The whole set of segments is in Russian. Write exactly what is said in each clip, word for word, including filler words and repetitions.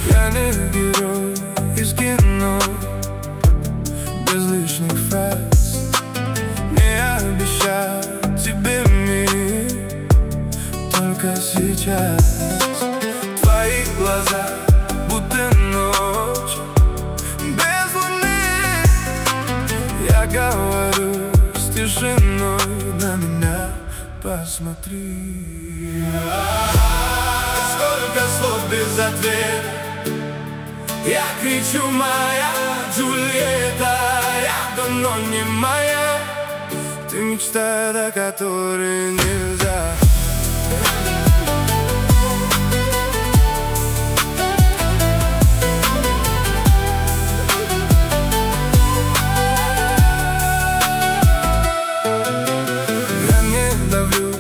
Я не герой из кино, без лишних фраз. Не обещаю тебе мир только сейчас. Твои глаза будто ночь без луны. Я говорю с тишиной, на меня посмотри. Сколько слов без ответа. Я кричу: моя Джульетта, рядом, но не моя. Ты мечта, до которой нельзя. Я не давлю,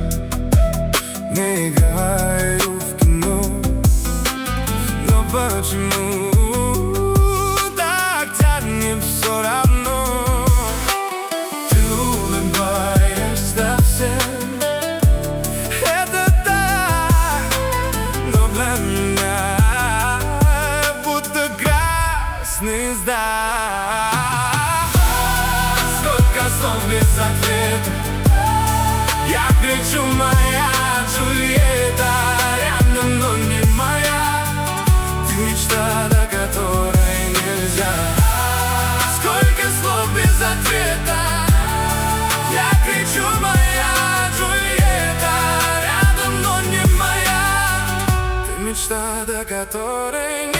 не играю в кино, но почему так тянет все равно? Ты улыбаешься всем, это так, но для меня будто красный знак. Сколько слов без ответа. Я кричу: моя Джульетта, рядом, но не моя. Ты мечта, до которой нельзя. Сколько слов без ответа. Я кричу: моя Джульетта, рядом, но не моя. Ты мечта, до которой нельзя.